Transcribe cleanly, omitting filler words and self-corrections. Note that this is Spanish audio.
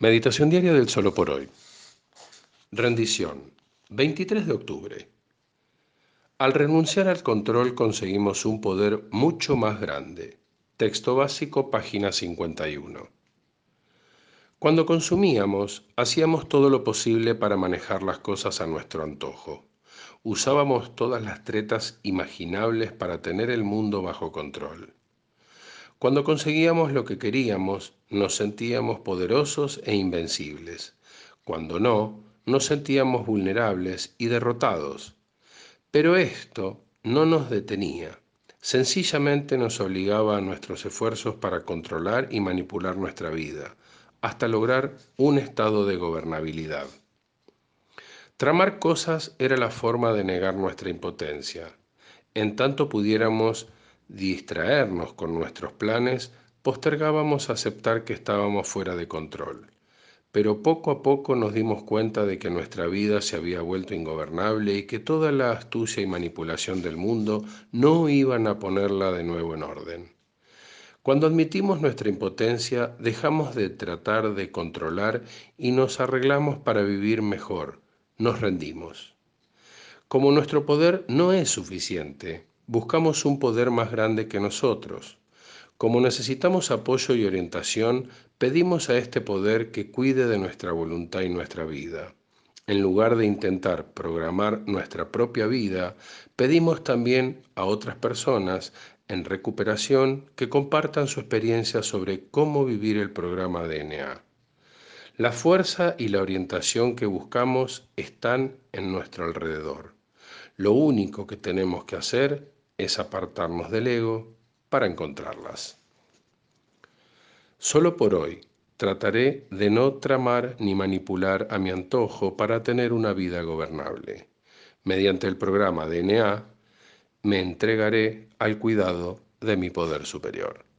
Meditación diaria del solo por hoy. Rendición. 23 de octubre. Al renunciar al control conseguimos un poder mucho más grande. Texto básico, página 51. Cuando consumíamos, hacíamos todo lo posible para manejar las cosas a nuestro antojo. Usábamos todas las tretas imaginables para tener el mundo bajo control. Cuando conseguíamos lo que queríamos, nos sentíamos poderosos e invencibles. Cuando no, nos sentíamos vulnerables y derrotados. Pero esto no nos detenía. Sencillamente nos obligaba a nuestros esfuerzos para controlar y manipular nuestra vida, hasta lograr un estado de gobernabilidad. Tramar cosas era la forma de negar nuestra impotencia. En tanto pudiéramos distraernos con nuestros planes, postergábamos aceptar que estábamos fuera de control. Pero poco a poco nos dimos cuenta de que nuestra vida se había vuelto ingobernable y que toda la astucia y manipulación del mundo no iban a ponerla de nuevo en orden. Cuando admitimos nuestra impotencia, dejamos de tratar de controlar y nos arreglamos para vivir mejor. Nos rendimos. Como nuestro poder no es suficiente, buscamos un poder más grande que nosotros. Como necesitamos apoyo y orientación, pedimos a este poder que cuide de nuestra voluntad y nuestra vida. En lugar de intentar programar nuestra propia vida, pedimos también a otras personas en recuperación que compartan su experiencia sobre cómo vivir el programa DNA. La fuerza y la orientación que buscamos están en nuestro alrededor. Lo único que tenemos que hacer es apartarnos del ego para encontrarlas. Solo por hoy trataré de no tramar ni manipular a mi antojo para tener una vida gobernable. Mediante el programa DNA me entregaré al cuidado de mi poder superior.